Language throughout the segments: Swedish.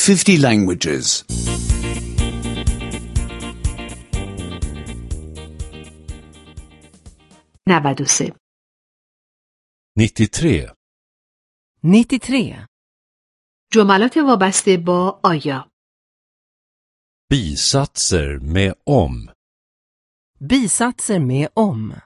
50 languages. 93 93. 93. جملات وابسته با آیا. Bisatser med om. Bisatser med om.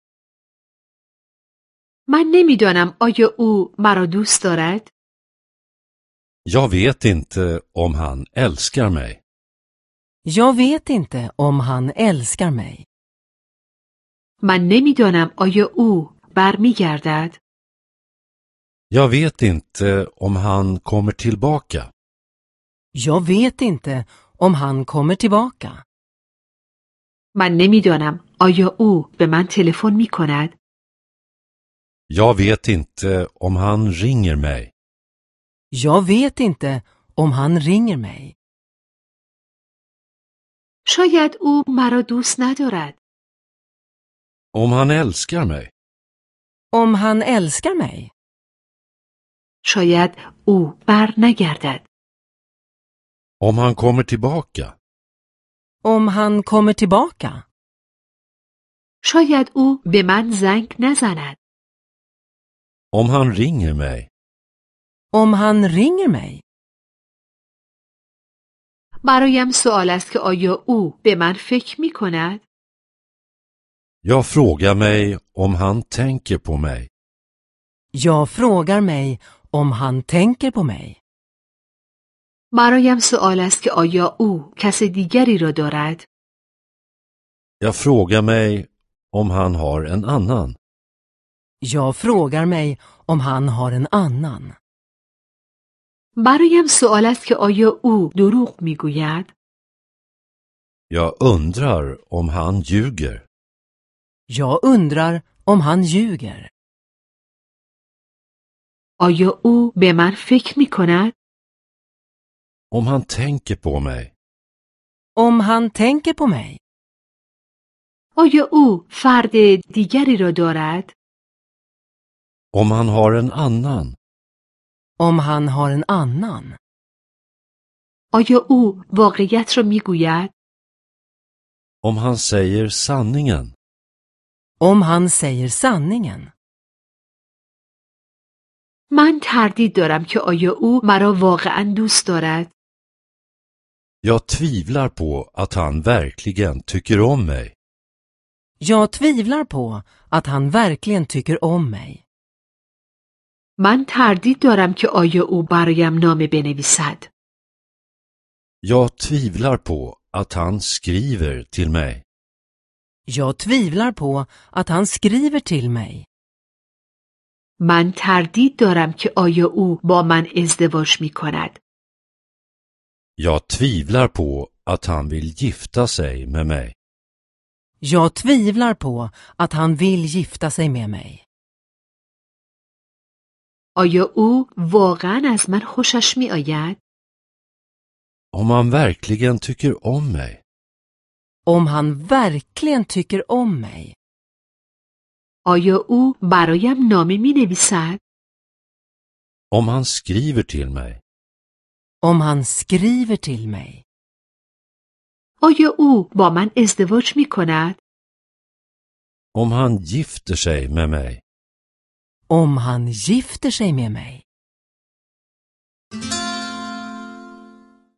من نمیدانم آیا او مرا دوست دارد؟ Jag vet inte om han älskar mig. Jag vet inte om han älskar mig. من نمیدانم آیا او برمیگردد؟ Jag vet inte om han kommer tillbaka. Jag vet inte om han kommer tillbaka. من نمیدانم آیا او به من تلفن می کند؟ Jag vet inte om han ringer mig. Jag vet inte om han ringer mig. شاید او مرا دوست ندارد. Om han älskar mig. Om han älskar mig. شاید او بر نگردد. Om han kommer tillbaka. Om han kommer tillbaka. شاید او به من زنگ نزند. Om han ringer mig. Om han ringer mig. برایم سوال است که آیا او به من فکر می کند؟ Jag frågar mig om han tänker på mig. Jag frågar mig om han tänker på mig. برایم سوال است که آیا او کس دیگری را دارد؟ Jag frågar mig om han har en annan. Jag frågar mig om han har en annan. برایم سوال است که آیا او دروغ می گوید؟ Jag undrar om han ljuger. Jag undrar om han ljuger. آیا او به من فکر می کند؟ Om han tänker på mig. Om han tänker på mig. آیا او فرد دیگری را دارد؟ Om han har en annan. Om han har en annan. آیا او واقعیت را می گوید؟ Om han säger sanningen. Om han säger sanningen. من تردید دارم که آیا او مرا واقعا دوست دارد؟ Jag tvivlar på att han verkligen tycker om mig. Jag tvivlar på att han verkligen tycker om mig. من تردید دارم که آیا او برایم نامه بنویسد. Jag tvivlar på att han skriver till mig. Jag tvivlar på att han skriver till mig. من تردید دارم که آیا او با من ازدواج می کند. Jag tvivlar på att han vill gifta sig med mig. Jag tvivlar på att han vill gifta sig med mig. آیا او واقعا از من خوشش می آید؟ Om han verkligen tycker om mig. Om han verkligen tycker om mig. آیا او برایم نامه می نویسد؟ Om han skriver till mig. Om han skriver till mig. آیا او با من ازدواج می کند؟ Om han gifter sig med mig. Om han gifter sig med mig.